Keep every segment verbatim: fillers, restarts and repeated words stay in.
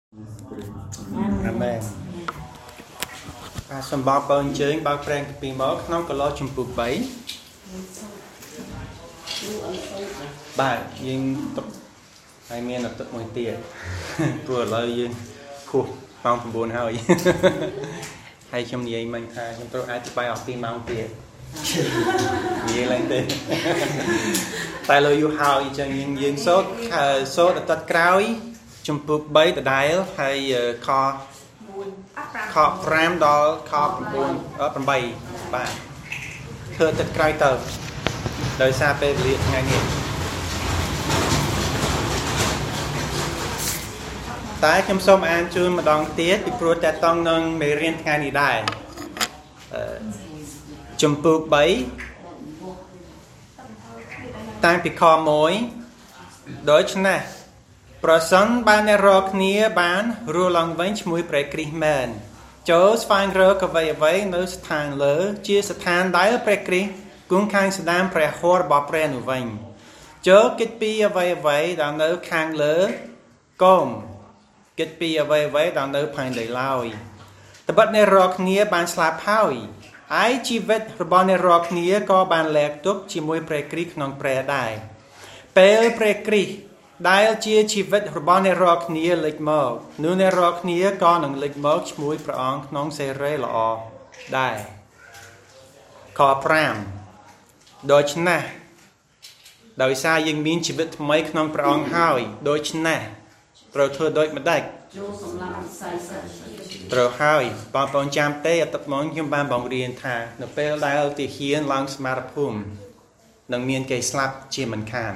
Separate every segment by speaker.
Speaker 1: Amen. Some bọc bone chewing bọc prank bị mốt nó có lo chùm bụt bấy. Bạn nhưng tập hai miền là tập mùi tiệt vừa lời nhưng khu mong phần buồn hơi hay trong gì mình thay trong tôi ai thì bay học tim mong tiệt gì lên tên tại lời yêu hào cho những dương sốt sốt là tất cao chùm bụt bấy từ đáy hay kho kho ram đó kho phần buồn ở phần bay bạn thưa tất cao tờ đời xa về liệt ngay nghiệp tại trong sông an chưa mà đón tiết thì pro tét tông nâng mê riêng ngay này đài chùm bụt bấy tăng bị kho mối đối chân nè pro sân ban nè rọc nia bán rùa lòng vánh mùi bệ kri mền chố phang rơ cả vầy vầy nơi thang lỡ chia sát than đáy bệ kri cũng khang sẽ đam bệ hô bọc bệ nụ vành chố kết bi vầy vầy đào nơi khang lỡ công kết bi vầy vầy đào nơi phang đầy lao tập bật nè rọc nia bán slap hao ai chi vết rô nè rọc nia có bán lẹt túc chi mùi bệ kri nông bệ đài bệ bệ kri đại chia chi vết rô nè rọc nia lịch mơ nụ nè rọc nia có nông lịch mơ mùi bệ ong nông xe rê lọ đài khó pram đôi chân nè đôi xa dân miên chi vết mấy nông bệ ong hỏi đôi chân nè rồi thua đôi mà đạch rồi hỏi bọn bọn chăm tế tập mong nhưng bạn bọn riêng thà nó bê lại thì hiến lòng smartphone nâng miên cây slap chia mình khám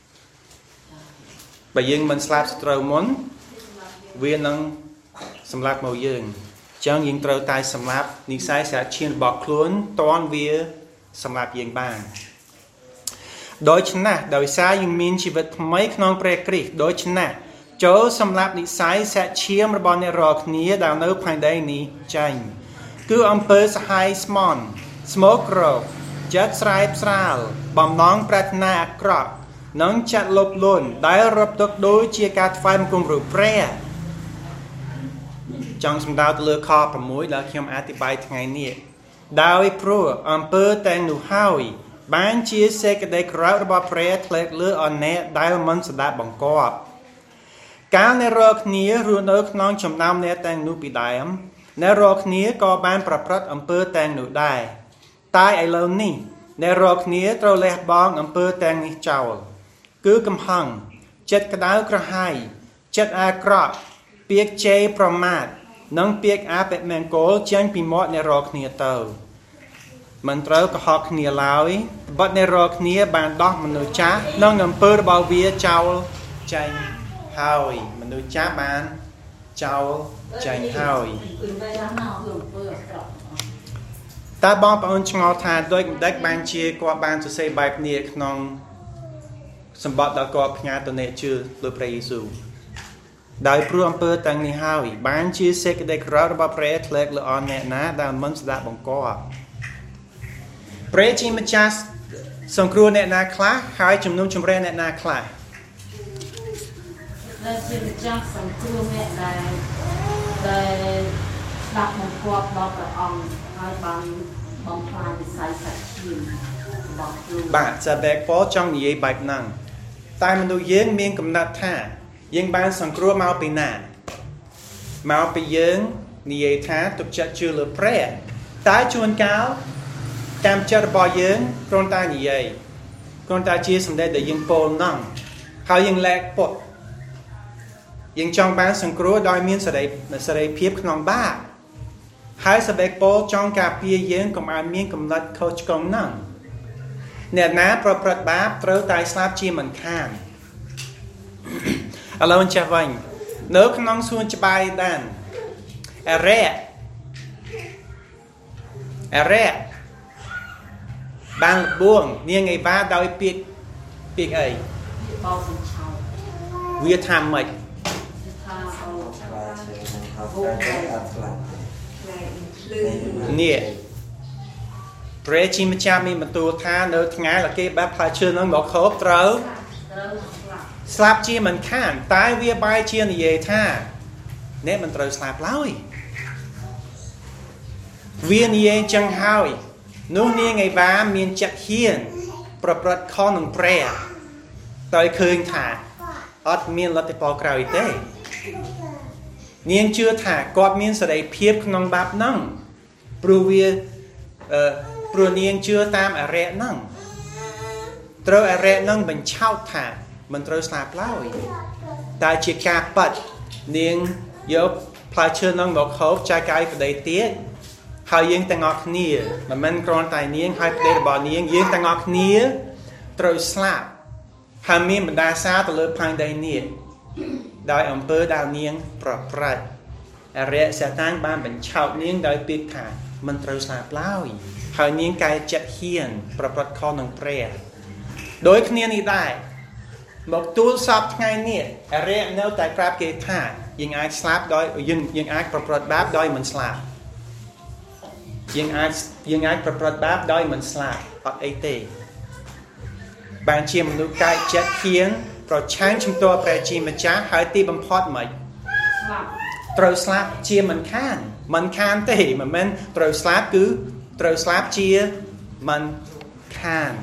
Speaker 1: bởi dương mình slap trâu muốn viên nâng xâm lạp màu dương chẳng những trâu tay xâm lạp ní sai sẽ chiên bọc luôn toán vía xâm lạp dương bàn đối chân nè đời xa dương miên chỉ vật mấy nông bê kri đối chân nè chỗ xâm lạp ní sai sẽ chiêm ra bọn nè rọc ní đào nấu phanh đây ní chanh cứ ông bơ xa hai smon smoke rope chất sripe sral bầm nón bạch na krok nâng chặt lộp luôn đáy rập tốc đối chia cát phai một cùng rượu pre trong xâm đào từ lửa kho và mũi là khi ông á thì bay ngày nè đào ý pro ông bơ tên nụ hào bán chia xe cái đây krau ra bò pre thlet lửa on nè đáy mân sẽ đạt bằng cọp cá nè rọc nía ruộng ớt nón chồng nam nè tên nụ bị đáy ấm nè rọc nía có bán prap prap ông bơ tên nụ đáy tai ai lâu nì nè rọc nía trâu lẹt bong ông bơ tên nì chào cứ cầm hằng chất cái đáo cả hai chất a krọ piếc chê promat nâng piếc a bẹ mẹn cố chân bị mọt nè rọc nìa tàu mình trâu có học nìa lao ý bật nè rọc nìa bàn đọc mình nụ chá nâng ngầm bơ bao vía chào chanh hào mình nụ chá bàn chào chanh hào ta bóng bà ơn ngọt thà đôi đách bàn chia qua bàn cho xây bạch nìa nông sầm bọt đã có nhà tận này chưa đối với Giêsu đại pru âm pơ tăng ni hao bán chia sẻ cái đây ra ba pre lek le on nè ná đã mình đã bằng co pre chi mà cha song cru nè ná khá hai chấm nôm chấm re nè ná khá
Speaker 2: là chi mà cha song cru nè đại đại đặt một quạt đó cả on hai bằng bằng phai sai sạch chìm
Speaker 1: bạn sẽ bẹt phó trong gì bạch năng tại mình đối với miền cầm nát thả nhưng ban sòng cua mau bị nản mau bị dướng như thả tục chất chưa lửa pre tái chuồn cáo cam chất bò dướng con ta như vậy con ta chia sầm đây để dương pol nòng họ dương lẹt bột dương trong ban sòng cua đòi miền sẽ đây sẽ đây phiếp non ba hai sẽ bẹt pol trong cà phê dướng cầm ăn miền cầm nát coach công nòng nè ná pro pro báp trâu tai slap chi mình khan alo cha vanh nếu không nong xuân cho bay đàn are are ban buông nia ngày ba đôi piệt piệt ấy wir tham mày nè pre chi mà cha mi mà tu tha nơi ngay là cái bắp phá chưa nó ngọt khốp trâu slap chi mình khan tái vía bay chi như vậy tha nét mình trời sạp lối viên yên chẳng hỏi nô nia ngày vá miền chặt hiềnประพฤติข้อหนึ่งแปรต่อยคืนถ่าอดเมียนรัตปอกราวอีเต้เนียงเชื่อถ่ากอดเมียนแสดงเพียบขนมบาปนั่งปรูเวียเอ่อปรูเนียงเชื่อตามอะไรนั่งเตออะไรนั่งเป็นเช่าถ่ามันเตอสลาบเล่าแต่เชียกาปัดเนียงยกพลายเชื่อนั่งบอกเขาใจกายกระไดเตี้ยหายิงแต่งออกเนียมันมันกรอนตายเนียงให้เดบอเนียงยิงแต่งออกเนียเตอสลาบหามีบรรดาซาตะเลือพังไดเนียได้อำเภอดาวเนียงปลอดภัยอะไรเสียตั้งบ้านเป็นชาวเนียงได้ปิดขามันเตอสลาบเล่าหาเนียงกายจัดเฮียนประพฤติข้อหนึ่งเปรย์โดยเนียนี้ได้บอกตัวสอบไงเนี่ยอะไรเนื้อแต่กราบเกท่ายิงไอ้สลาบโดยยิงยิงไอ้ประพฤติบาปโดยมันสลาบยิงไอ้ยิงไอ้ประพฤติบาปโดยมันสลาบอดไอเต้บางเชียมนุษย์กายจัดเฮียนโปรดช้างชุมตัวแปรจีมาจ้าหายตีบำพอดไหมตรสลาบเชียมันข้านมันข้านเต้มันมันตรสลาบคือตรสลาบเชียมันข้าน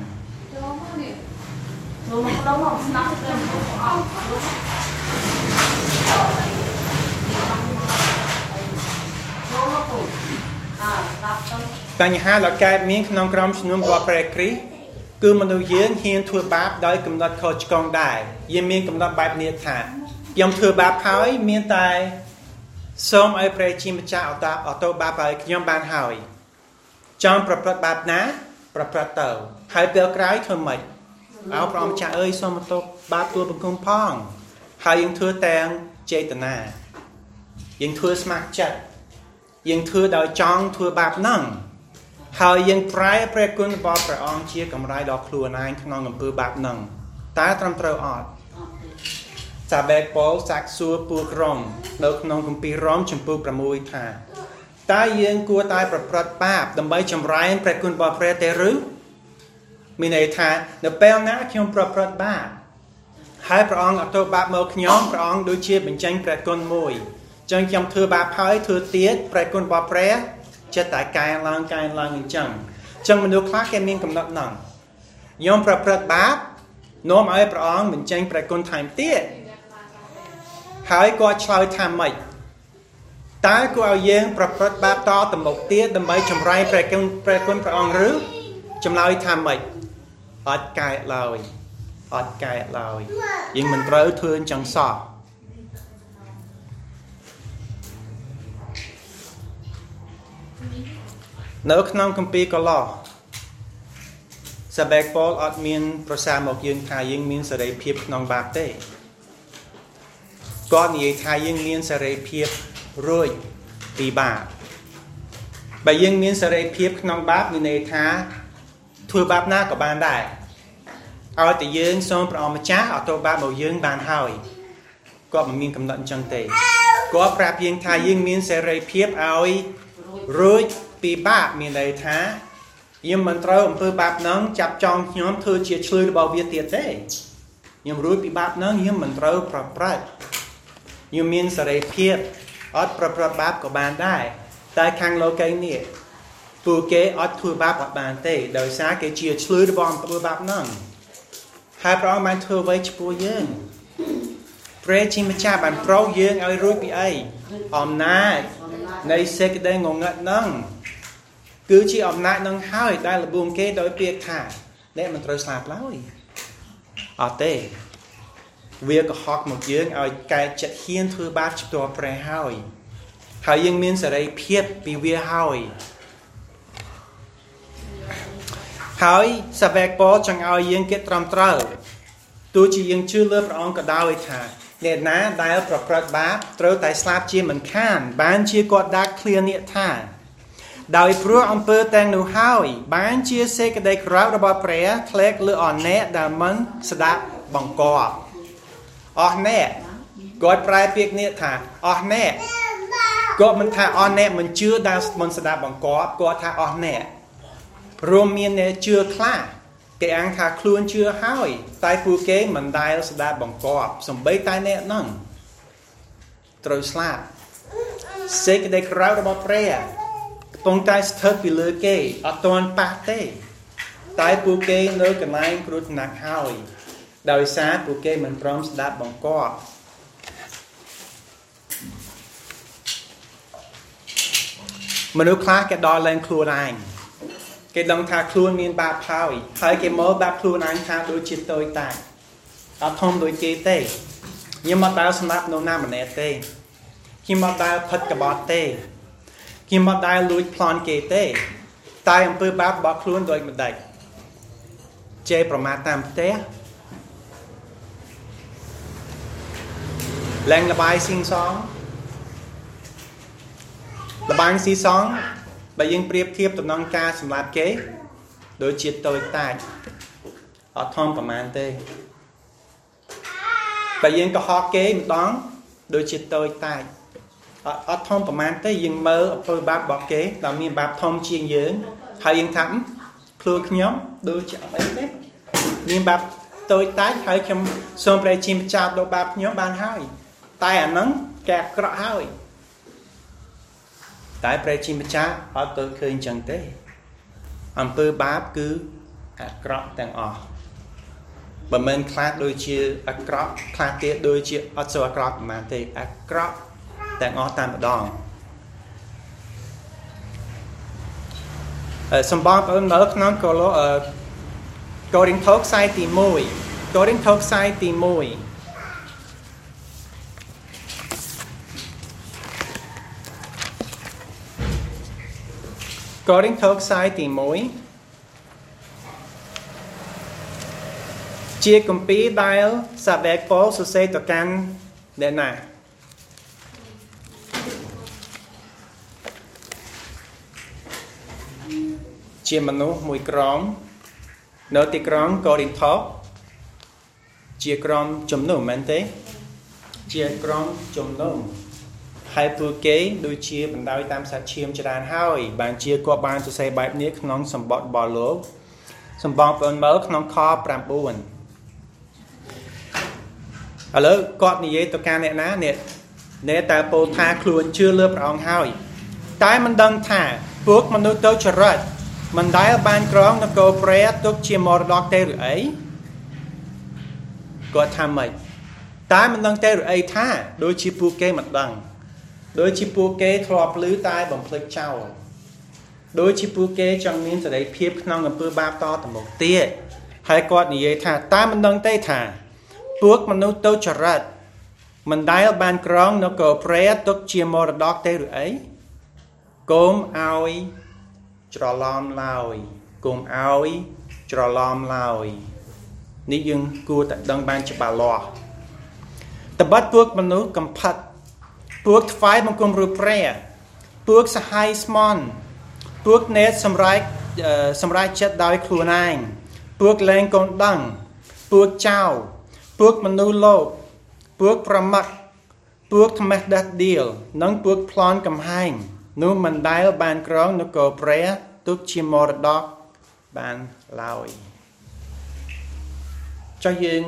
Speaker 1: ปัญหาหลักการมีขนมกรอมชนุมบอแปรกรีคือมนุษย์ยืนเฮียนทั่วบาปโดยกำหนดโคจกองได้ยังมีกำหนดแบบเนียฐานยอมทั่วบาปหายมีตายส้มไอเปรจิมจ้าอัตอัตบาปไปยอมบานหายจอมประพฤติบาปนะประพฤติเต่าหายเปลือกไร้ทนไหมเอาพร้อมจ่าเอ้ยส้มอัตบาปตัวเป็นคุ้มพองหายยังทั่วแตงเจตนายังทั่วสมัครจัดยังทั่วดาวจองทั่วบาปนั่งหายยังไพร์เปรกุนบอประองเชียกำไรดอกครัวนายขนองอำเภอบาปนังตาตรำเตาอดจะแบกโป๊สักซัวปูกรมเลิกนองกุมปีร้อมชมพูประมุยธาตายังกลัวตายประพฤติบาปดำใบจำไรเปรกุนบอเปรเตรุมีในธาเนเปลนะขยมประพฤติบาปหายประองอัตบาปเมื่อขยมประองดูเชียเป็นจังเปรกุนมวยจังยำเธอบาปหายเธอเตี้ยเปรกุนบอเปรจะตายกายลังกายลังจังจังมนุษย์คลาแกมีกำหนดนั่งยอมประพฤติบาปโน้มเอาประองเหมือนจังประกุนถ่ายเตี้ยหายก็ชาวทำไม่ตายก็เอาเยี่ยงประพฤติบาปต่อตำหนดเตี้ยดำไปจำไรประกุนประกุนประองหรือจำเราทำไม่อดกายลอยอดกายลอยยิ่งมันเต้าเทือนจังสอบเนื้อขนมคัมภีร์ก็ล่อสเปกโพลอดมีนประสาหมกยืนทายยิงมีนเสรีเพียบขนมบาปเต้ก้อนใหญ่ทายยิงมีนเสรีเพียบรุ่ยปีบาปใบยิงมีนเสรีเพียบขนมบาปมีในท้าทั่วบาปหน้ากับบานได้เอาแต่ยืนส่งประอมจ้าเอาตัวบาปเอายืนบานหายก็มันมีกำหนดจังเตก็ปราบยิงทายยิงมีนเสรีเพียบเอารุ่ยปีบาปมีในท้ายิ่งมันเต้าอำเภอบาปนั้นจับจองย้อมเธอเชียร์ช่วยระบอบเวียเตียเต้ยิ่งรู้ปีบาปนั้นยิ่งมันเต้าปรับปรับยิ่งมีนเสรีเพียบอดปรับปรับบาปกับบานได้แต่ครั้งโลกนี้ปูเกออดทัวบาปกับบานเต้โดยสาเกเชียร์ช่วยระบอบอำเภอบาปนั้นหายพระองค์มันเธอไว้ช่วยยืนเปรจิมจ้าบันเปล่ายืนเอารู้ปีไออมนาในเสกได้งงงัดนั่งคือชีอมนานั่งหายได้ระบุมเกโดยเปียกขาได้มันตรวจสอบแล้วอ๋อเต้เวียก็ฮอกหมดยืนเอาไก่จัดเฮียนทัวบาปตัวแปรหายหายังมีนสไรเพียบปีเวียหายหายสเปกโปจังเอายังเกตรำเต้าตัวจียังชื่อเลือดร้องกระดาวไอ้ท่าเนี่ยนะได้ประพฤติบาปเต้าแต่สลาบเชียมันข้านบ้านเชียกอดดักเคลียเนี่ยท่าดาวพระอำเภอแตงหนูหายบ้านเชียเซกได้คราวระบาเปรย์เคล็กเลืออ่อนแน่ดามันสดาบังกออ่อนแน่กอดปลายเปียกเนี่ยท่าอ่อนแน่ก็มันท่าอ่อนแน่มันเชื่อดามันสดาบังกอกอดท่าอ่อนแน่รวมมีเนี่ยเชื่อคลาเกอังท่าคล้วนเชื่อหายตายปูเกมันได้สดาบังกอสมบัยตายแน่นั่งตรวจสลาសេចក្តីក្រៅរបស់ព្រះកំពុងតែស្ថិតពីលើគេអត់ទាន់ប៉ះទេតែពួកគេនៅកន្លែងគ្រោះថ្នាក់ហើយដោយសារពួកគេមិនព្រមស្ដាប់បង្គាប់មនុស្សខ្លះគេដល់ឡើងខ្លួនឯងគេដឹងថាខ្លួនមានបាបហើយហើយគេមើលបាបខ្លួនឯងថាដូចជាតូចតាចអត់ធំដូចគេទេខ្ញុំមកដើរស្ដាប់នៅណាម្នាក់ទេខ្ញុំមកដើរផិតកបត់ទេខ្ញុំមកដើរលួចប្លន់គេទេតែអំពើបាបរបស់ខ្លួនដូចម្ដេចជេរប្រមាថតាមផ្ទះឡើងលបាយស៊ីងសងលបាយស៊ីសងបើយើងប្រៀបធៀបតំណងការសម្រាប់គេដូចជាតូចតាចអត់ធំប្រមាណទេបើយើងកុហកគេម្ដងដូចជាតូចតាចអត់អត់ធំប្រមាណទេយើងមើលអំពើបាបរបស់គេដែលមានបាបធំជាងយើងហើយយើងថាខ្លួនខ្ញុំដូចជាអត់អីទេមានបាបតូចតាចហើយខ្ញុំសូមព្រះជាម្ចាស់ដល់បាបខ្ញុំបានហើយតែអាហ្នឹងគេអាក្រក់ហើយតែព្រះជាម្ចាស់អត់ទៅឃើញចឹងទេអំពើបាបគឺអាក្រក់ទាំងអស់បើមិនខ្លាចដូចជាអាក្រក់ខ្លាចទៀតដូចជាអត់សូវអាក្រក់ប៉ុន្មានទេអាក្រក់ទាំងអស់តែម្ដងសម្បត្តិអូននៅក្នុងកូឡូកូរិនថូខ្សែទីoneកូរិនថូខ្សែទីoneកូរិនថូខ្សែទីoneជាគម្ពីរដែលសាវកប៉ូលសរសេរទៅកាន់អ្នកណាជាមនុស្សមួយក្រុមនៅទីក្រុងកូរិនថូជាក្រុមជំនុំមែនទេជាក្រុមជំនុំហើយពួកគេដូចជាបណ្ដោយតាមសាច់ឈាមច្រើនហើយបានជាគាត់បានសរសេរបែបនេះក្នុងសម្បត្តិរបស់លោកសម្បត្តិបងមើលក្នុងខnineឥឡូវគាត់និយាយទៅកាន់អ្នកណាអ្នកអ្នកតែពោលថាខ្លួនជឿលើព្រះអង្គហើយតែមិនដឹងថាពួកមនុស្សទៅចរិតមិនដែលបានក្រងនគរព្រះទុកជាមរតកទេឬអីគាត់ថាម៉េចតែមិនដឹងទេឬអីថាដូចជាពួកគេមិនដឹងដូចជាពួកគេធ្លាប់ឮតែបំភ្លេចចោលដូចជាពួកគេចង់មានសេរីភាពក្នុងអំពើបាបតទៅមុខទៀតហើយគាត់និយាយថាតែមិនដឹងទេថាពួកមនុស្សទៅចរិតមិនដែលបានក្រងនគរព្រះទុកជាមរតកទេឬអីកុំឲ្យច្រឡំឡើយកុំឲ្យច្រឡំឡើយនេះយើងគួរតែដឹងបានច្បាស់លាស់ត្បិតពួកមនុស្សកំផិតពួកថ្វាយបង្គំរូបព្រះពួកសហាយស្មន់ពួកនេតសម្រេចសម្រេចចិត្តដោយខ្លួនឯងពួកលែងកូនដឹងពួកចៅពួកមនុស្សលោកពួកប្រមាក់ពួកថ្មេះដាស់ដៀលនិងពួកប្លន់កំហែងនោះមិនដែលបានក្រងនគរព្រះទុកជាមរតកបានឡើយចុះយើង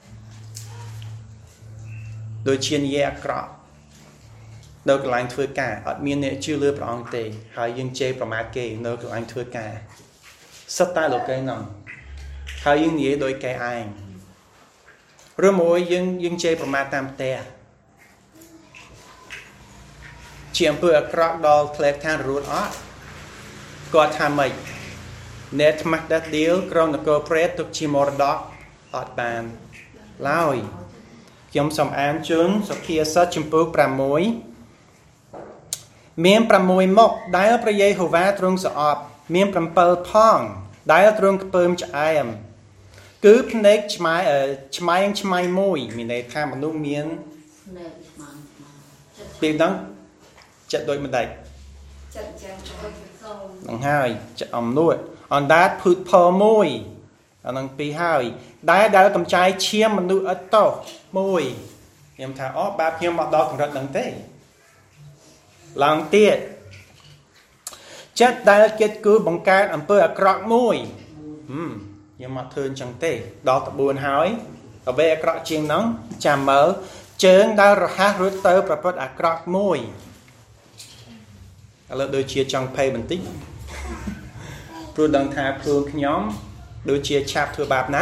Speaker 1: ដូចជានិយាយអាក្រក់នៅកន្លែងធ្វើការអត់មានអ្នកជឿលើព្រះអង្គទេហើយយើងជេរប្រមាថគេនៅកន្លែងធ្វើការសិតតែលោកគេហ្នឹងហើយយើងនិយាយដោយគេឯងឬមួយយើងយើងជេរប្រមាថតាមផ្ទះជាអំពើអាក្រក់ដល់ផ្លែខានរួតអត់គាត់ថាម៉េចអ្នកថ្មាស់ដាស់ដៀលក្រុងនគរព្រះទុកជាមរតកអត់បានឡើយខ្ញុំសូមអានជូនសុភាសិតចំពោះsixមាន6មុខដែលព្រះយេហូវ៉ាទ្រង់ស្អប់មាន7ផងដែលទ្រង់ខ្ពើមឆ្អែមគឺភ្នែកឆ្មៃឆ្មៃឆ្មៃមួយមានន័យថាមនុស្សមានភ្នែកឆ្មៃពេលហ្នឹងចិត្តដូចម្ដេចចិត្តចាំទៅសូមនឹងហើយចិត្តអំនួតអណ្ដាតភឺតផលមួយអានឹងពីរហើយដែលដែលកំចាយឈាមមនុស្សឥតទោសមួយខ្ញុំថាអូបាបខ្ញុំមកដល់កម្រិតហ្នឹងទេឡើងទៀតចិត្តដែលចិត្តគឺបង្កើតអំពើអាក្រក់មួយហឹមខ្ញុំមកធ្វើអញ្ចឹងទេដល់ទៅfourហើយអ្វីអាក្រក់ជាងហ្នឹងចាំមើលជើងដែលរហ័សរួចទៅប្រព្រឹត្តអាក្រក់មួយឥឡូវដូចជាចង់ភ័យបន្តិចព្រោះដឹងថាខ្លួនខ្ញុំដូចជាឆាប់ធ្វើបាបណា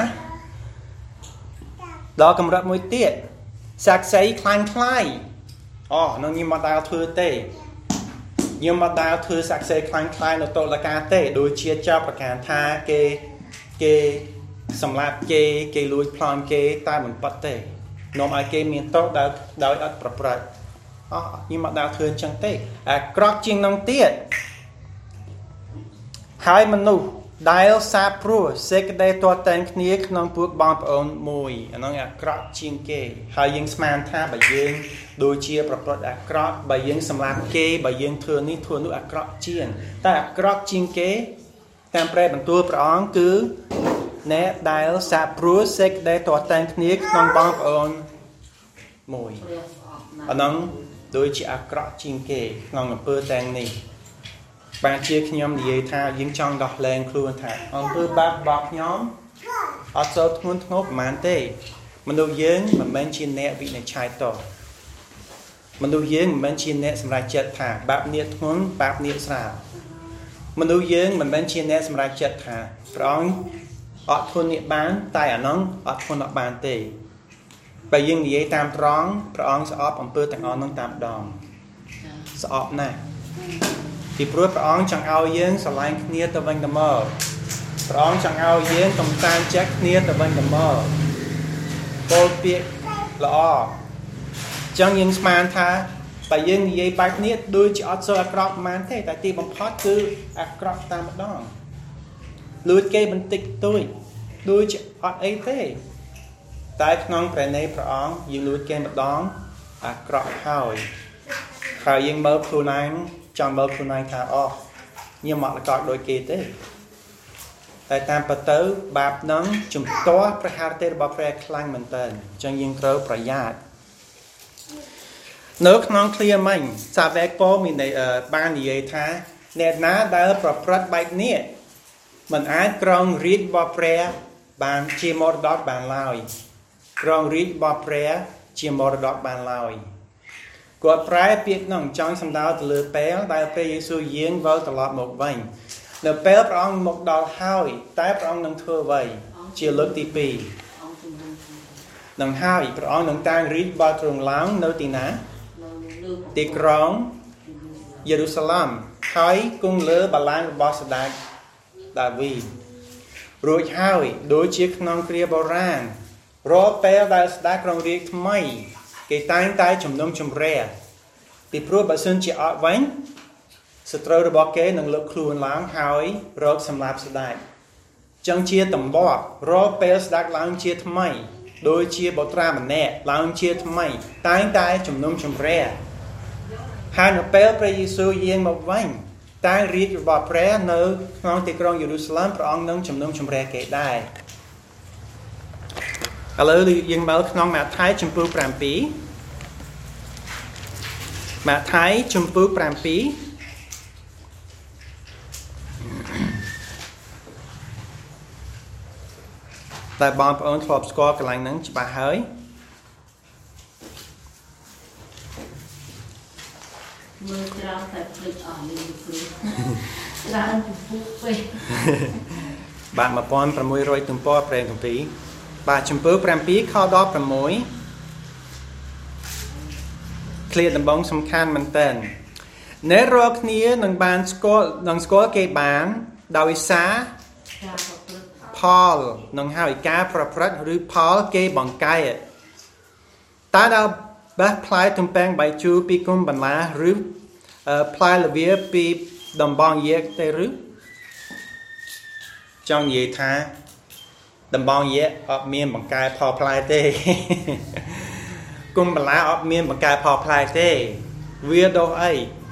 Speaker 1: ដល់កម្រិតមួយទៀតសាក់សីខ្លាំងខ្លាយអូនោះខ្ញុំមកដល់ធ្វើទេខ្ញុំមកដល់ធ្វើសាក់សីខ្លាំងខ្លាយនៅតុលាការទេដូចជាចាប់ប្រកាសថាគេគេសម្លាប់គេគេលួចប្លន់គេតែមិនប៉ັດទេនាំឲ្យគេមានទោសដោយដោយអត់ប្រព្រឹត្តអោះខ្ញុំមកដល់ធ្វើអញ្ចឹងទេអាក្រក់ជាងនោះទៀតហើយមនុស្សដែលសាបព្រោះសេចក្តីទាត់តែងគ្នាក្នុងពួកបងប្អូនមួយអានោះអាក្រក់ជាងគេហើយយើងស្មានថាបើយើងដូចជាប្រព្រឹត្តអាក្រក់បើយើងសម្លាប់គេបើយើងធ្វើនេះធ្វើនោះអាក្រក់ជាងតែអាក្រក់ជាងគេតាមព្រះបន្ទូលព្រះអង្គគឺអ្នកដែលសាបព្រោះសេចក្តីទាត់តែងគ្នាក្នុងបងប្អូនមួយអានោះដូចជាអាក្រក់ជាងគេក្នុងអំពើទាំងនេះបាទជាខ្ញុំនិយាយថាយើងចង់ដោះលែងខ្លួនថាអំពើបាបរបស់ខ្ញុំអត់សូវធ្ងន់ធ្ងរប្រហែលទេមនុស្សយើងមិនមែនជាអ្នកវិនិច្ឆ័យតមនុស្សយើងមិនមែនជាអ្នកសម្រេចចិត្តថាបាបនេះធ្ងន់បាបនេះស្រាលមនុស្សយើងមិនមែនជាអ្នកសម្រេចចិត្តថាព្រះអង្គអត់ធ្ងន់នេះបានតែអានោះអត់ធ្ងន់អត់បានទេបើយើងនិយាយតាមត្រង់ព្រះអង្គស្អប់អំពើទាំងអស់នោះតាមម្ដងស្អប់ណាស់ពីព្រោះព្រះអង្គចង់ឲ្យយើងស្រឡាញ់គ្នាទៅវិញទៅមកព្រះអង្គចង់ឲ្យយើងកំសាន្តចិត្តគ្នាទៅវិញទៅមកពោលពាក្យល្អចឹងយើងស្មានថាបើយើងនិយាយបែបនេះដូចជាអត់សូវអាក្រក់ប៉ុន្មានទេតែទីបំផុតគឺអាក្រក់តាមម្ដងលួចគេបន្តិចតួចដូចជាអត់អីទេតែក្នុងព្រះន័យព្រះអង្គយើងលួចគេម្ដងអាក្រក់ហើយហើយយើងមើលខ្លួនឯងចង់មើលខ្លួនឯងថាអូខ្ញុំមកលកដូចគេទេតែតាមពិតទៅបាបនឹងជំទាស់ប្រហារទេរបស់ព្រះខ្លាំងមែនតើអញ្ចឹងយើងត្រូវប្រយ័ត្ននៅក្នុងឃ្លាមិញសាវកពោមានបាននិយាយថាអ្នកណាដែលប្រព្រឹត្តបែបនេះមិនអាចក្រងរាជរបស់ព្រះបានជាមរតកបានឡើយក្រងរាជរបស់ព្រះជាមរតកបានឡើយគាត់ប្រែពាក្យនោះចង់សំដៅទៅលើពេលដែលព្រះយេស៊ូវយាងវិលត្រឡប់មកវិញនៅពេលព្រះអង្គមកដល់ហើយតែព្រះអង្គនឹងធ្វើអ្វីជាលើកទីពីរនឹងហើយព្រះអង្គនឹងតាំងរាជរបស់ទ្រង់ឡើងនៅទីណាទីក្រុងយេរូសាឡិមហើយគង់លើបល្ល័ង្ករបស់ស្ដេចដាវីតរួចហើយដូចជាក្នុងគ្រាបុរាណរាល់ពេលដែលស្ដេចគ្រងរាជ្យថ្មីគេតែងតែជំនុំជម្រះពីព្រោះបើសិនជាអត់វិញសត្រូវរបស់គេនឹងលើកខ្លួនឡើងហើយរកសម្លាប់ស្ដេចចឹងជាតំបន់រាល់ពេលស្ដេចឡើងជាថ្មីដូចជាបុត្រាម្នាក់ឡើងជាថ្មីតែងតែជំនុំជម្រះហើយនៅពេលព្រះយេស៊ូវយាងមកវិញតែរាជរបស់ព្រះនៅក្នុងទីក្រុងយេរូសាឡិមព្រះអង្គនឹងជំនុំជម្រះគេដែរឥឡូវយើងមើលក្នុងម៉ាថាយជំពូក7ម៉ាថាយជំពូក7តែបងប្អូនធ្លាប់ស្គាល់កន្លែងហ្នឹងច្បាស់ហើយ
Speaker 2: មើលច្រើនតែភ្លេចអស់លីងគ្រូច្រើនជំពូកពេក
Speaker 1: បាទmột nghìn sáu trămទំព័រព្រះគម្ពីរបាទជំពូក7ខ16ឃ្លាដំបូងសំខាន់មែនតើអ្នករាល់គ្នានឹងបានស្គាល់នឹងស្គាល់គេបានដោយសារផលនឹងហើយការប្រព្រឹត្តឬផលគេបង្កែតតើដល់បេះផ្លែទំពាំងបាយជូរពីគុំបន្លាឬផ្លែល្វាពីដំបងយាកទេឬចង់និយាយថាដំបងយាកអត់មានបង្កែផលផ្លែទេគុំបន្លាអត់មានបង្កែផលផ្លែទេវាដោះអី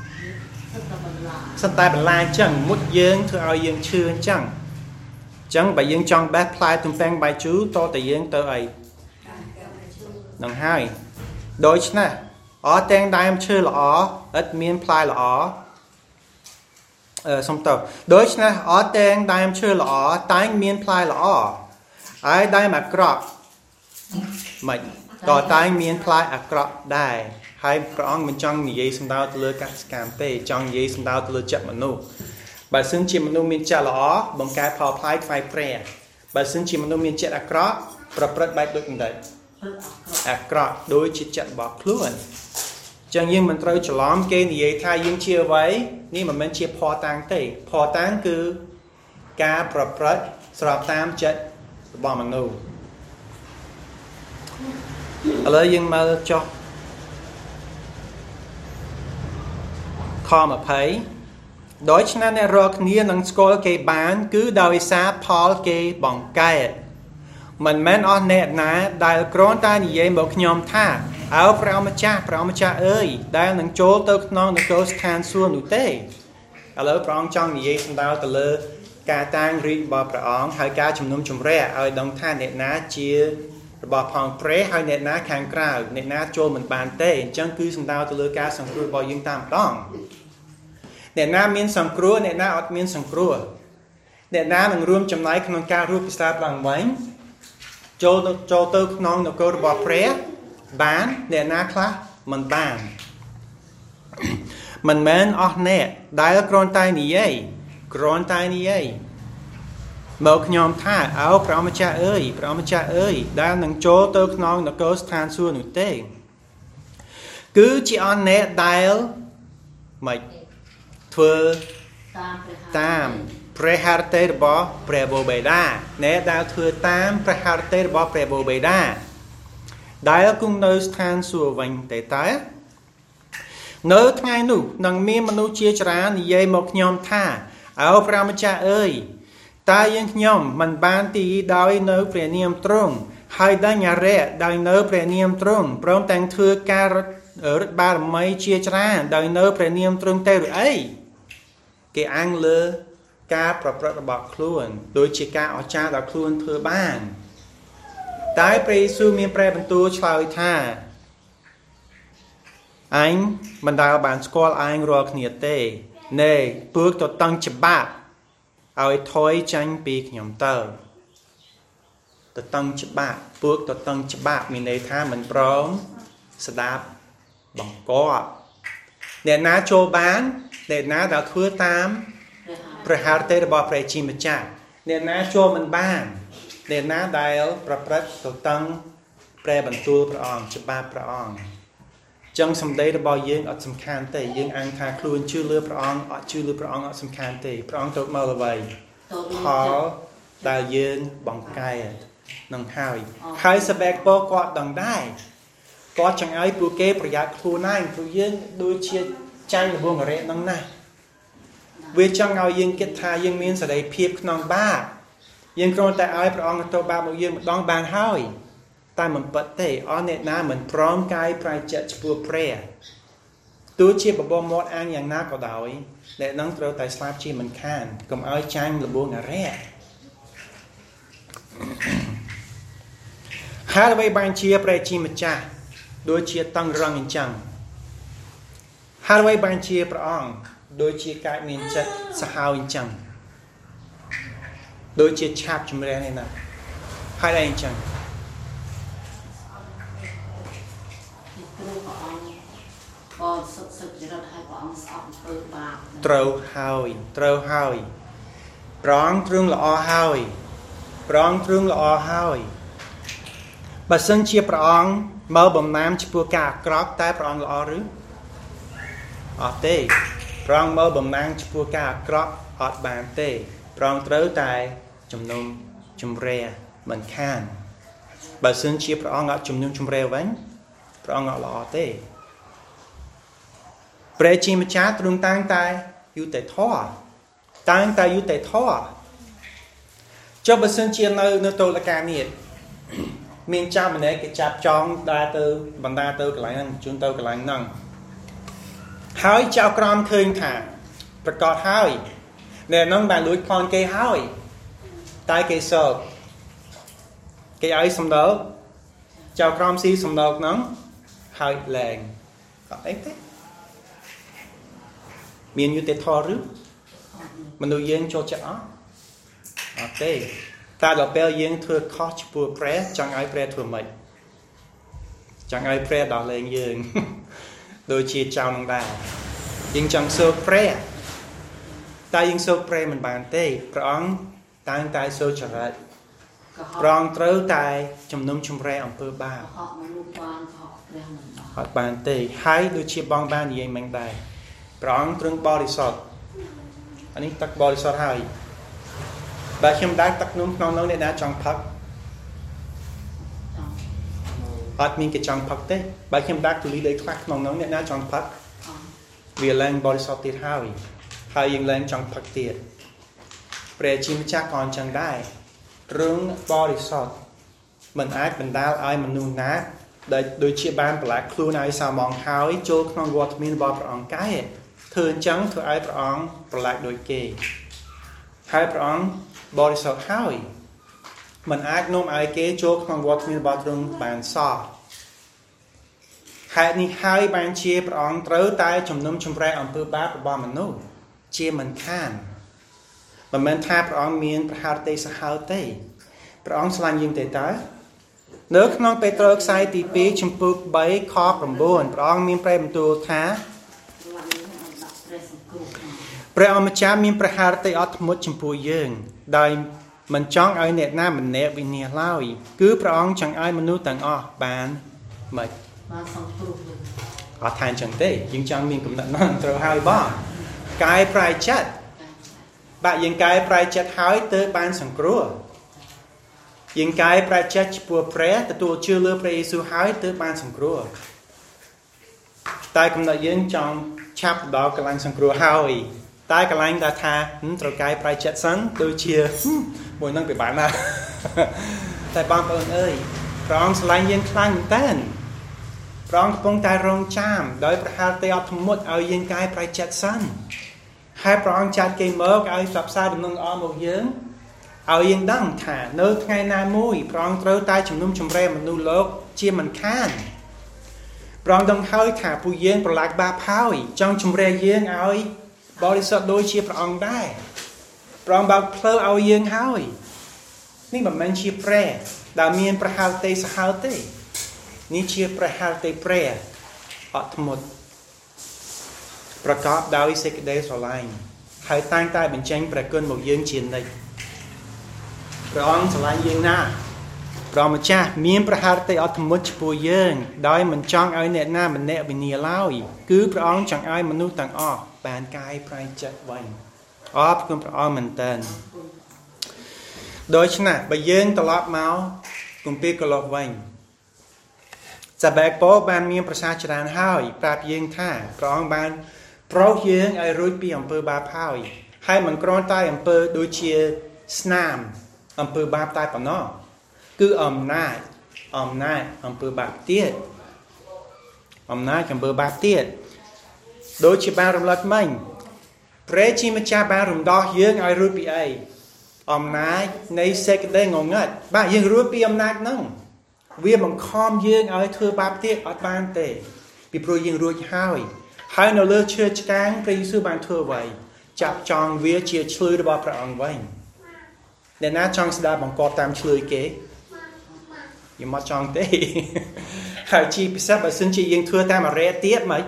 Speaker 1: សិនតែបន្លាអញ្ចឹងមុតយើងធ្វើឲ្យយើងឈឺអញ្ចឹងអញ្ចឹងបើយើងចង់បេះផ្លែទំពាំងបាយជូរតតែយើងទៅអីនឹងហើយដូច្នេះអត់ទាំងដើមឈើល្អឥតមានផ្លែល្អអឺសុំតើដូច្នេះអត់ទាំងដើមឈើល្អតែងមានផ្លែល្អហើយដើមអាក្រក់មិនក៏តែងមានផ្លែអាក្រក់ដែរហ hai prong mình trong như vậy xong đau từ lơ các cam tê trong như vậy xong đau từ lơ chậm mà nu bà xưng chỉ mà nu miên chả lỏ bằng cái phò phai phai pre bà xưng chỉ mà nu miên chả là cọประพฤติแบบដូចនេះអាក្រក់ដូចជាចិត្តរបស់ខ្លួនចឹងយើងមិនត្រូវច្រឡំគេនិយាយថាយើងជាអ្វីនេះមិនមែនជាផតាំងទេផតាំងគឺការប្រព្រឹត្តស្របតាមចិត្តរបស់មនុស្សឥឡូវយើងមើលចុះខtwentyដូច្នេះអ្នករាល់គ្នានឹងស្គាល់គេបានគឺដោយសារផលគេបង្កើតមិនមែនអស់អ្នកណាដែលគ្រាន់តែនិយាយមកខ្ញុំថាអើព្រះម្ចាស់ព្រះម្ចាស់អើយដែលនឹងចូលទៅក្នុងនគរស្ថានសួគ៌នោះទេឥឡូវព្រះអង្គចង់និយាយសំដៅទៅលើការតាំងរាជរបស់ព្រះអង្គហើយការជំនុំជម្រះឲ្យដឹងថាអ្នកណាជារបស់ផងព្រះហើយអ្នកណាខាងក្រៅអ្នកណាចូលមិនបានទេអញ្ចឹងគឺសំដៅទៅលើការសង្គ្រោះរបស់យើងតាមម្ដងអ្នកណាមានសង្គ្រោះអ្នកណាអត់មានសង្គ្រោះអ្នកណានឹងរួមចំណែកក្នុងការរੂបពិសាទឡើងវិញចូលទៅចូលទៅក្នុងនគររបស់ព្រះបានអ្នកណាខ្លះមិនបានមិនមែនអស់អ្នកដែលគ្រាន់តែនិយាយគ្រាន់តែនិយាយមកខ្ញុំថាអោព្រះម្ចាស់អើយព្រះម្ចាស់អើយដែលនឹងចូលទៅក្នុងនគរស្ថានសួគ៌នោះទេគឺជាអស់អ្នកដែលមិនធ្វើតាមព្រះハរតេរបស់ព្រះបូបេតាអ្នកដែលធ្វើតាមព្រះハរតេរបស់ព្រះបូបេតាដែលគង់នៅស្ថានសួគ៌វិញទេតើនៅថ្ងៃនោះនឹងមានមនុស្សជាច្រើននិយាយមកខ្ញុំថាអោព្រះម្ចាស់អើយតើយើងខ្ញុំមិនបានទីដោយនៅព្រះនាមទ្រង់ហើយដញ្ញរៈដោយនៅព្រះនាមទ្រង់ព្រមទាំងធ្វើការរត់បារមីជាច្រើនដោយនៅព្រះនាមទ្រង់ទេឬអីគេអាំងលើការប្រព្រឹត្តរបស់ខ្លួនដូចជាការអស្ចារ្យដែលខ្លួនធ្វើបានតែព្រះយេស៊ូវមានព្រះបន្ទូលឆ្លើយថាអញមិនដែលបានស្គាល់អញរាល់គ្នាទេណែពួកទៅតឹងច្បាប់ឲ្យថយចាញ់ពីខ្ញុំទៅទៅតឹងច្បាប់ពួកទៅតឹងច្បាប់មានន័យថាមិនព្រមស្ដាប់បង្គាប់អ្នកណាចូលបានអ្នកណាដែលធ្វើតាមព្រះハរតេរបស់ព្រះជាម្ចាស់អ្នកណាចូលមិនបានអ្នកណាដែលប្រព្រឹត្តទៅតឹងព្រះបន្ទូលព្រះអង្គច្បាប់ព្រះអង្គចឹងសម្ដីរបស់យើងអត់សំខាន់ទេយើងអាងថាខ្លួនជឿលើព្រះអង្គអត់ជឿលើព្រះអង្គអត់សំខាន់ទេព្រះអង្គទៅមកអ្វីផលដែលយើងបង្កើតនឹងហើយហើយសបែកពោគាត់ដឹងដែរគាត់ចង់ឲ្យពួកគេប្រយ័ត្នខ្លួនឯងព្រោះយើងដូចជាចាញ់លបងអរិយនឹងណាស់វាចង់ឲ្យយើងគិតថាយើងមានសេរីភាពក្នុងបាបយើងគ្រាន់តែឲ្យព្រះអង្គទៅបាបមកយើងម្ដងបានហើយតែមិនពិតទេអស់អ្នកណាមិនព្រមកាយប្រែចិត្តចំពោះព្រះទោះជាបបោមាត់អាងយ៉ាងណាក៏ដោយអ្នកនឹងត្រូវតែស្លាប់ជាមិនខានកុំឲ្យចាញ់លបងអរិយហើយអ្វីបានជាព្រះជាម្ចាស់ដូចជាតឹងរឹងអញ្ចឹងហើយអ្វីបានជាព្រះអង្គដូចជាកាយមានចិត្តសាហាវអញ្ចឹងដូចជាឆាប់ជំរះនេះណាហើយអីអញ្ចឹងក៏សុខសុខចិត្តឲ្យព្រះអង្គស្អប់ធ្វើបាបត្រូវហើយត្រូវហើយព្រះអង្គទ្រង់ល្អហើយព្រះអង្គទ្រង់ល្អហើយបើសិនជាព្រះអង្គមើលបំណាមចំពោះការអាក្រក់តែព្រះអង្គល្អឬអត់ទេព្រះអង្គមើលបំណាងចំពោះការអាក្រក់អត់បានទេព្រះអង្គត្រូវតែជំនុំជម្រះមិនខានបើសិនជាព្រះអង្គអត់ជំនុំជម្រះវិញព្រះអង្គអត់ល្អទេព្រះជាម្ចាស់ទ្រង់តាំងតែយុត្តិធម៌តាំងតែយុត្តិធម៌ចុះបើសិនជានៅនៅតុលាការនេះមានចាំម្នាក់គេចាប់ចងដើរទៅបណ្ដាទៅកន្លែងហ្នឹងជូនទៅកន្លែងហ្នឹងហើយចៅក្រមឃើញថាប្រកាសហើយអ្នកហ្នឹងបានលួចខនគេហើយតែគេសោកគេឲ្យសំដៅចៅក្រមស៊ីសំដៅហ្នឹងហើយលែងអត់អីទេមានយុត្តិធម៌ឬមនុស្សយើងចូលចិត្តអត់អត់ទេតែដល់ពេលយើងធ្វើខុសចំពោះព្រះចង់ឲ្យព្រះធ្វើម៉េចចង់ឲ្យព្រះដល់លែងយើង đôi chia trao nông đà nhưng chẳng sâu pre ta nhưng sâu pre mình bàn tê prong tăng tai sâu trở lại prong trâu tai chấm nôm chấm re ở bờ ba họ bàn tê hai đôi chia bong ban gì mình đài prong trưng body sọt anh ấy tắc body sọt hai bà khi đã tắc nôm non nông để đã trong phật họ mình cái trong phật tê bà khi đã tụi lấy thoát non nông để đã trong phật vì lên body sọt tiệt hai haiยังlên trong phật tiệt pre chim chắc còn chẳngได้rung body sọt mình ai mình đau ai mình nuôi nát để đôi chia ban bạc khuôn ai sao mong háo cho con vọt min bò prong cái thường chẳng thường ai prong bạc đôi kề hai prong body sọt háo mình ai nôm ai kế cho con vọt min bò rung bàn sọ hai ni hai bàn chia prong trớ tay chấm nôm chấm re ở bờ bát bò mình nuôi chia mình khan mà mình tha prong miên prahar tê sa háo tê prong slang dương tê tới nếu không phải trơ sai thì pi chấm bút bảy kho from buồn prong miên prem tu tha prem cha miên prahar tê ở một chấm bút dương đời mình chọn ai nẹt na mình nẹt vì nẹt lao cứ prong chẳng ai mình nuôi tầng o bàn mệt ở thành chẳng tê nhưng chẳng miên cũng tận năng trơ hai ba cái prai chat bạn những cái prai chat hỏi tới ban sẵn cua những cái prai chat bùa pre từ tuổi chưa lừa pre su hỏi tới ban sẵn cua tai cũng đã diễn trong chap đó cái lanh sẵn cua hỏi tai cái lanh đã tha rồi cái prai chat sẵn tôi chia mùi năng bị bạn à tại ban ơn ơi rong lanh diễn khăn tên rong phong tai rong cham đôi prahar tê ở một ở những cái prai chat sẵn hai prong chat cây mơ ai sập sai đừng nâng o một giếng ở yên đăng thả nơi ngày nay mùi prong trâu tay chùm nôm chùm re mình nu lốc chia mình khan prong đông hơi thả bùi giếng prong lạc ba pháo trong chùm re giếng ơi body sọt đôi chia prong đai prong bạc phơ ở giếng hơi ní mà mình chia pre đào miên prahal tê sa hao tê ní chia prahal tê pre ở một ประกอบដោយសេចក្តីស្រឡាញ់ហើយតែងតែបញ្ចេញព្រះគុណមកយើងជានិច្ចព្រះអង្គស្រឡាញ់យើងណាស់ព្រះម្ចាស់មានព្រះハរតីអត់ធ្មត់ចំពោះយើងដោយមិនចង់ឲ្យអ្នកណាម្នាក់វិនាឡើយគឺព្រះអង្គចង់ឲ្យមនុស្សទាំងអស់បានកាយប្រែចិត្តវិញអរគុណព្រះអង្គមែនទែនដូច្នេះបើយើងត្រឡប់មកគម្ពីរកូឡូសវិញសាបែកពោបានមានប្រសាសន៍ច្រើនហើយប្រាប់យើងថាព្រះអង្គបានប្រោសយើងឲ្យរួចពីអំពើបាបហើយហើយមិនគ្រាន់តែអំពើដូចជាស្នាមអំពើបាបតែប៉ុណ្ណោះគឺអំណាចអំណាចអំពើបាបទៀតអំណាចអំពើបាបទៀតដូចជាបានរំលឹកមិញព្រះជាម្ចាស់បានរំដោះយើងឲ្យរួចពីអីអំណាចនៃសេចក្តីងងឹតបាទយើងរួចពីអំណាចហ្នឹងវាបង្ខំយើងឲ្យធ្វើបាបទៀតអត់បានទេពីព្រោះយើងរួចហើយហើយនៅលើឈើឆ្កាងព្រះយេស៊ូវបានធ្វើអ្វីចាប់ចងវាជាឆ្លើយរបស់ព្រះអង្គវិញអ្នកណាចង់ស្ដាប់បង្កប់តាមឆ្លើយគេយើងមកចង់ទេហើយជាពិសេសបើសិនជាយើងធ្វើតាមអរិយទៀតមិន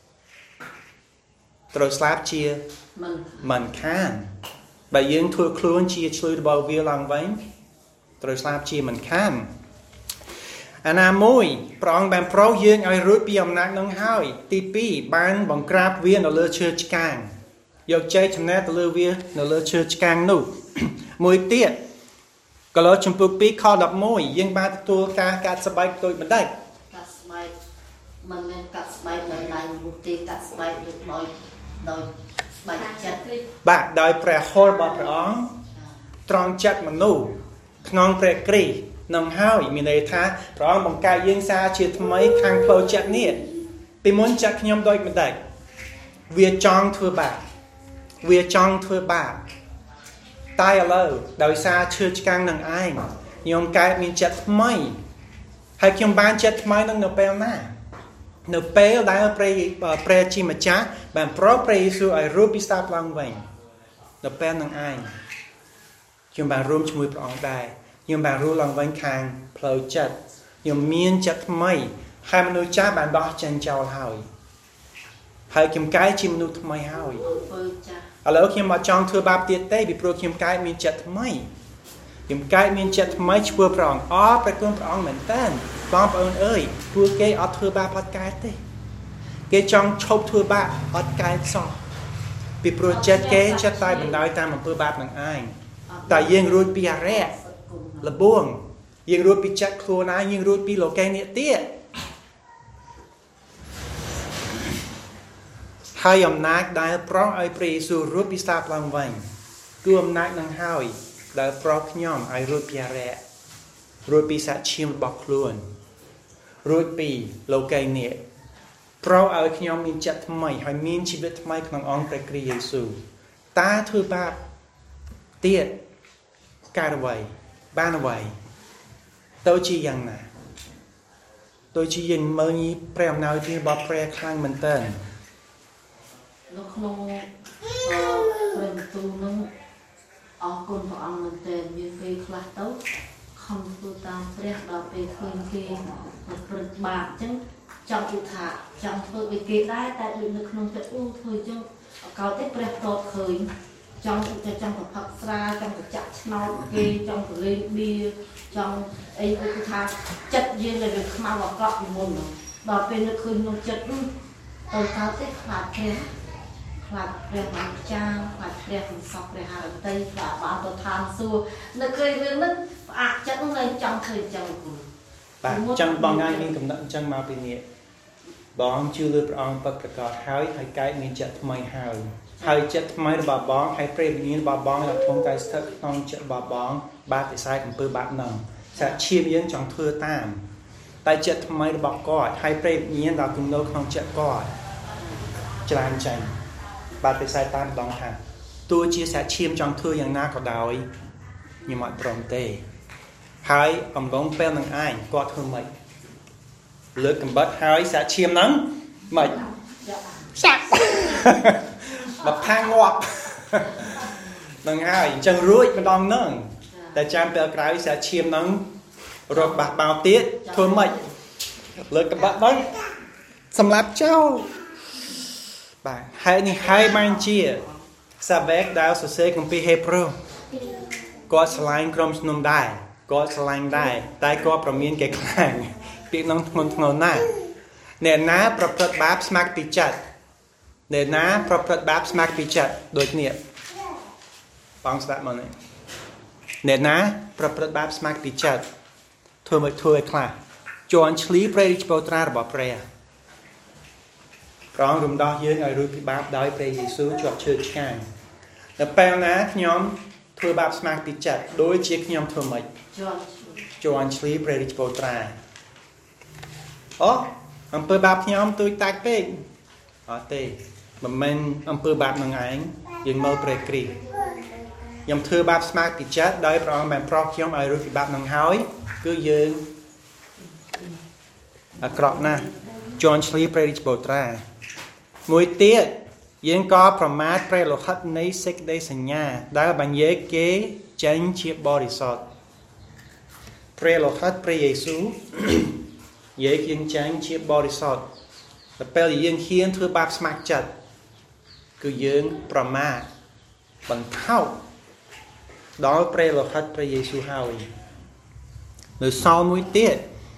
Speaker 1: ត្រូវស្លាប់ជាមិនខានបើយើងធ្វើខ្លួនជាឆ្លើយរបស់វាឡើងវិញត្រូវស្លាប់ជាមិនខានអាណាមួយព្រះអង្គបានប្រោសយើងឲ្យរួចពីអំណាចនឹងហើយទីពីរបានបង្ក្រាបវានៅលើឈើឆ្កាងយកជ័យជំនះទៅលើវានៅលើឈើឆ្កាងនោះមួយទៀតកូឡូសចំពុកពីរខដប់មួយយើងបានទទួលការកាត់ស្បែកដូចមិនដែរ
Speaker 2: កាត់ស្បែកមិនមែនកាត់ស្បែកដោយដៃមុខទេកាត់ស្បែកដូចដោយដោយស្បែកចិត្ត
Speaker 1: បាទដោយព្រះហូលរបស់ព្រះអង្គត្រង់ចិត្តមនុស្សក្នុងព្រះគ្រីស្ទនឹងហើយមានន័យថាព្រះអង្គបង្កើតយើងសារជាថ្មីខាងផ្លូវចិត្តនេះពីមុនចិត្តខ្ញុំដូចមិនដែរវាចង់ធ្វើបាបវាចង់ធ្វើបាបតែឥឡូវដោយសារឈើឆ្កាំងនឹងឯងខ្ញុំកើតមានចិត្តថ្មីហើយខ្ញុំបានចិត្តថ្មីនឹងនៅពេលណានៅពេលដែលព្រះព្រះជាម្ចាស់បានប្រោសព្រះយេស៊ូវឲ្យរួចពីស្លាប់ឡើងវិញនៅពេលនឹងឯងខ្ញុំបានរួមជាមួយព្រះអង្គដែរខ្ញុំបានរស់ឡើងវិញខាងផ្លូវចិត្តខ្ញុំមានចិត្តថ្មីហើយមនុស្សចាស់បានដោះចេញចោលហើយហើយខ្ញុំកែជាមនុស្សថ្មីហើយឥឡូវខ្ញុំមកចង់ធ្វើបាបទៀតទេពីព្រោះខ្ញុំកែមានចិត្តថ្មីខ្ញុំកែមានចិត្តថ្មីឆ្ពោះព្រះអង្គអរព្រះគុណព្រះអង្គមែនតើបងប្អូនអើយពួកគេអត់ធ្វើបាបអត់កែទេគេចង់ឈប់ធ្វើបាបអត់កែសោះពីព្រោះចិត្តគេចិត្តតែបណ្ដោយតាមអំពើបាបនឹងឯងតែយើងរួចពីអរិយលបួងយើងរួចពីចិត្តខ្លួនឯងយើងរួចពីលោកេនេះទៀតហើយអំណាចដែលប្រោសឲ្យព្រះយេស៊ូវរួចពីស្លាប់ឡើងវិញគឺអំណាចនឹងហើយដែលប្រោសខ្ញុំឲ្យរួចពីអរិយរួចពីសាច់ឈាមរបស់ខ្លួនរួចពីលោកេនេះប្រោសឲ្យខ្ញុំមានចិត្តថ្មីហើយមានជីវិតថ្មីក្នុងអង្គព្រះគ្រីស្ទយេស៊ូវតើធ្វើបាបទៀតកើតអ្វីបានអ្វីទៅជាយ៉ាងណាទៅជាយើងមើលព្រះអំណោយទានរបស់ព្រះខ្លាំងមែនតើ
Speaker 2: នៅក្នុងព្រះបន្ទូលនោះអរគុណព្រះអង្គមែនតើមានពេលខ្លះទៅខំធ្វើតាមព្រះដល់ពេលឃើញគេប្រព្រឹត្តបាបអញ្ចឹងចង់ឧថាចង់ធ្វើឲ្យគេដែរតែដូចនៅក្នុងចិត្តអូធ្វើអញ្ចឹងកោតទេព្រះតតឃើញចង់ទៅចង់ទៅផឹកស្រាចង់ទៅចាក់ឆ្នោតគេចង់ទៅលេងបៀចង់អីឧថាចិត្តយើងដែលវាខ្មៅអាក្រក់ពីមុនដល់ពេលនៅឃើញក្នុងចិត្តទៅកោតទេខ្លាចព្រះខ្លាចព្រះបានចាងខ្លាចព្រះមិនសពព្រះហឫទ័យខ្លាចបានទៅឋានសួគ៌នៅឃើញរឿងហ្នឹងផ្អាកចិត្តហ្នឹងលែងចង់ឃើញចឹងគូ
Speaker 1: បាទអញ្ចឹងបងឯងមានកំណត់អញ្ចឹងមកពីនេះបងជឿលើព្រះអង្គពិតប្រាកដហើយហើយកែមានចិត្តថ្មីហើយហើយចិត្តថ្មីរបស់បងហើយព្រះវិញ្ញាណរបស់បងដែលកំពុងតែស្ថិតក្នុងចិត្តរបស់បងបាទពិសេសអំពើបាបហ្នឹងសាច់ឈាមយើងចង់ធ្វើតាមតែចិត្តថ្មីរបស់គាត់ហើយព្រះវិញ្ញាណដែលគង់នៅក្នុងចិត្តគាត់ច្រានចាញ់បាទពិសេសតាមដងថាទោះជាសាច់ឈាមចង់ធ្វើយ៉ាងណាក៏ដោយខ្ញុំអត់ព្រមទេហើយអំឡុងពេលនឹងឯងគាត់ធ្វើម៉េចលើកកំបិតហើយសាច់ឈាមហ្នឹងម៉េចសាក់មកផាំងងាប់នឹងហើយអញ្ចឹងរួចម្ដងហ្នឹងតែចាំពេលក្រោយសាច់ឈាមហ្នឹងរត់បះបោទៀតធ្វើម៉េចលើកកំបិតហ្នឹងសម្រាប់ចោលបាទហើយនេះហើយបានជាសាវកដែលសរសេរគម្ពីរហេព្រើរគាត់ឆ្លាញ់ក្រុមជំនុំដែរគាត់ឆ្លាញ់ដែរតែគាត់ប្រមានគេខ្លាំងពាក្យនោះធ្ងន់ធ្ងរណាស់អ្នកណាប្រព្រឹត្តបាបស្មាក់ពីចិត្តអ្នកណាប្រព្រឹត្តបាបស្មាក់ពីចិត្តដូចនេះបងស្ដាប់មកនេះអ្នកណាប្រព្រឹត្តបាបស្មាក់ពីចិត្តធ្វើមកធ្វើឲ្យខ្លះជន់ឈ្លីព្រះរាជបោត្រារបស់ព្រះព្រះអង្គរំដោះយើងឲ្យរួចពីបាបដោយព្រះយេស៊ូវជាប់ឈើឆ្កាងតែពេលណាខ្ញុំធ្វើបាបស្មាក់ពីចិត្តដូចជាខ្ញុំធ្វើម៉េចជន់ឈ្លីព្រះរាជបោត្រាអូអំពើបាបខ្ញុំទួយតាច់ពេកអត់ទេមិនមែនអំពើបាបនឹងឯងយើងមើលព្រះគ្រីស្ទខ្ញុំធ្វើបាបស្មាក់ពីចិត្តដោយព្រះអង្គបានប្រោសខ្ញុំឲ្យរួចពីបាបនឹងហើយគឺយើងអាក្រក់ណាស់ជន់ឈ្លីព្រះរាជបោត្រាមួយទៀតយើងក៏ប្រមាថព្រះលោហិតនៃសេចក្តីសញ្ញាដែលបញ្ញេគេចេញជាបរិសុទ្ធព្រះលោហិតព្រះយេស៊ូវយើងយើងចេញជាបរិសុទ្ធតែពេលយើងហ៊ានធ្វើបាបស្មាក់ចិត្តគឺយើងប្រមាថបន្ថោចដល់ព្រះលោហិតព្រះយេស៊ូវហើយនៅសល់មួយទៀត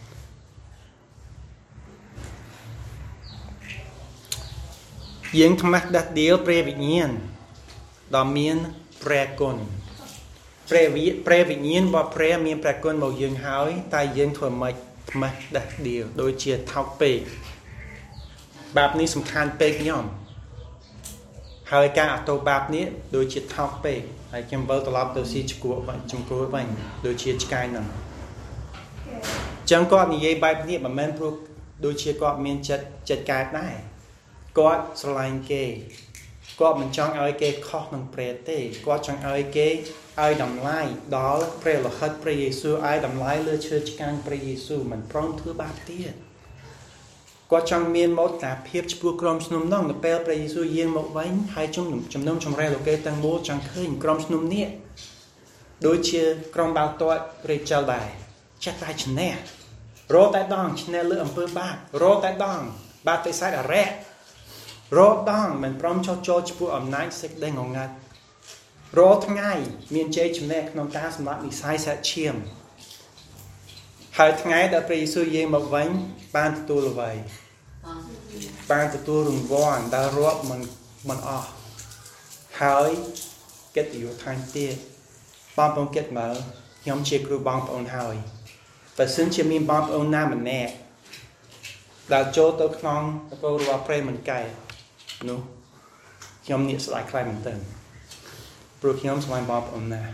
Speaker 1: យើងថ្មាស់ដាស់ដៀលព្រះវិញ្ញាណដ៏មានព្រះគុណព្រះវិព្រះវិញ្ញាណរបស់ព្រះមានព្រះគុណមកយើងហើយតែយើងធ្វើម៉េចថ្មាស់ដាស់ដៀលដូចជាថោកពេកបាបនេះសំខាន់ពេកខ្ញុំហើយការអត់ទោសបាបនេះដូចជាថោកពេកហើយខ្ញុំវិលត្រឡប់ទៅស៊ីឆ្កួតវិញចំគោវិញដូចជាឆ្កែហ្នឹងចឹងគាត់និយាយបែបនេះមិនមែនព្រោះដូចជាគាត់មានចិត្តចិត្តកើតដែរគាត់ស្រឡាញ់គេគាត់មិនចង់ឲ្យគេខុសនឹងព្រះទេគាត់ចង់ឲ្យគេឲ្យតម្លៃដល់ព្រះលោហិតព្រះយេស៊ូវឲ្យតម្លៃលើឈើឆ្កាងព្រះយេស៊ូវមិនព្រមធ្វើបាបទៀតគាត់ចង់មានមោទនភាពចំពោះក្រុមជំនុំនោះនៅពេលព្រះយេស៊ូវយាងមកវិញហើយជំនុំជំនុំជម្រះលោកគេទាំងមូលចង់ឃើញក្រុមជំនុំនេះដូចជាក្រុមបាល់ទាត់រេជលដែរចេះតែឈ្នះរត់តែដងឈ្នះលើអំពើបាបរត់តែដងបាបពិសេសអរិយររត់ដងមិនព្រមចោះចូលចំពោះអំណាចសេចក្តីងងឹតរត់ថ្ងៃមានជ័យចំណេះក្នុងការសម្រាប់និស័យសាច់ឈាមហើយថ្ងៃដែលព្រះយេស៊ូវយាងមកវិញបានទទួលអ្វីបានទទួលរង្វាន់ដែលរាប់មិនមិនអស់ហើយកិត្តិយសថែមទៀតបងប្អូនគិតមើលខ្ញុំជាគ្រូបងប្អូនហើយបើសិនជាមានបងប្អូនណាម្នាក់ដែលចូលទៅក្នុងតកូលរបស់ព្រះមិនកែនោះខ្ញុំនិយាយស្ដាយខ្លាំងមែនទែនព្រោះខ្ញុំស្វែងបងប្អូនណា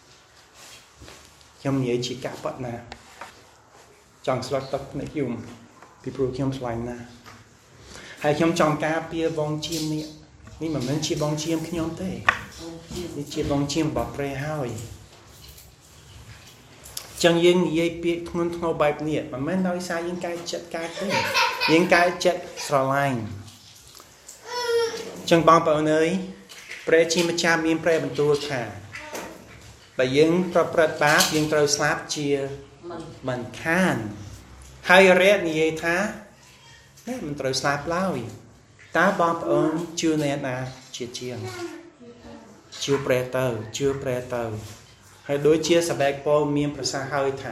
Speaker 1: ខ្ញុំនិយាយជាកាប់ណាចង់ស្លុតទឹកនេះយំពីព្រោះខ្ញុំស្វែងណាហើយខ្ញុំចង់ការពារវងជៀមនេះនេះមិនមែនជាវងជៀមខ្ញុំទេនេះជាវងជៀមរបស់ព្រះហើយចឹងយើងនិយាយពាក្យធ្ងន់ធ្ងរបែបនេះមិនមែនដោយសារយើងកែចិត្តកែទេយើងកែចិត្តស្រឡាញ់ចឹងបងប្អូនអើយព្រះជាម្ចាស់មានព្រះបន្ទូលថាបើយើងប្រព្រឹត្តបាបយើងត្រូវស្លាប់ជាមិនខានហើយរ៉េតនិយាយថាមិនត្រូវស្លាប់ឡើយតើបងប្អូនជឿអ្នកណាជាជាងជឿព្រះទៅជឿព្រះទៅហើយដូចជាសបែកពោមានប្រសាសន៍ហើយថា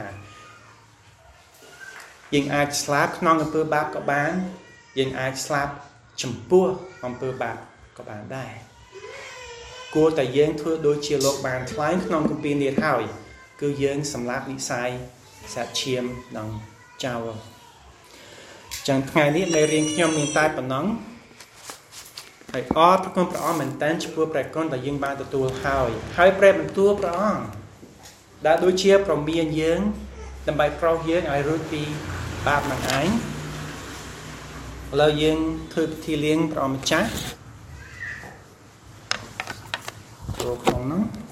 Speaker 1: យើងអាចស្លាប់ក្នុងអំពើបាបក៏បានយើងអាចស្លាប់ចំពោះអំពើបាបក៏បានដែរគួរតែយើងធ្វើដូចជាលោកបានថ្លែងក្នុងគម្ពីរនេះហើយគឺយើងសម្លាប់និស័យសាច់ឈាមនិងចោលចឹងថ្ងៃនេះមេរៀនខ្ញុំមានតែប៉ុណ្ណឹងហើយអរព្រគុណព្រះអង្គមែនតើចំពោះព្រះគុណដែលយើងបានទទួលហើយហើយព្រះបន្ទូលព្រះអង្គដែលដូចជាប្រមានយើងដើម្បីប្រោសយើងឲ្យរួចពីបាបនឹងឯងឥឡូវយើងធ្វើពិធីលៀងព្រះអង្គម្ចាស់ចូលក្នុងនោះ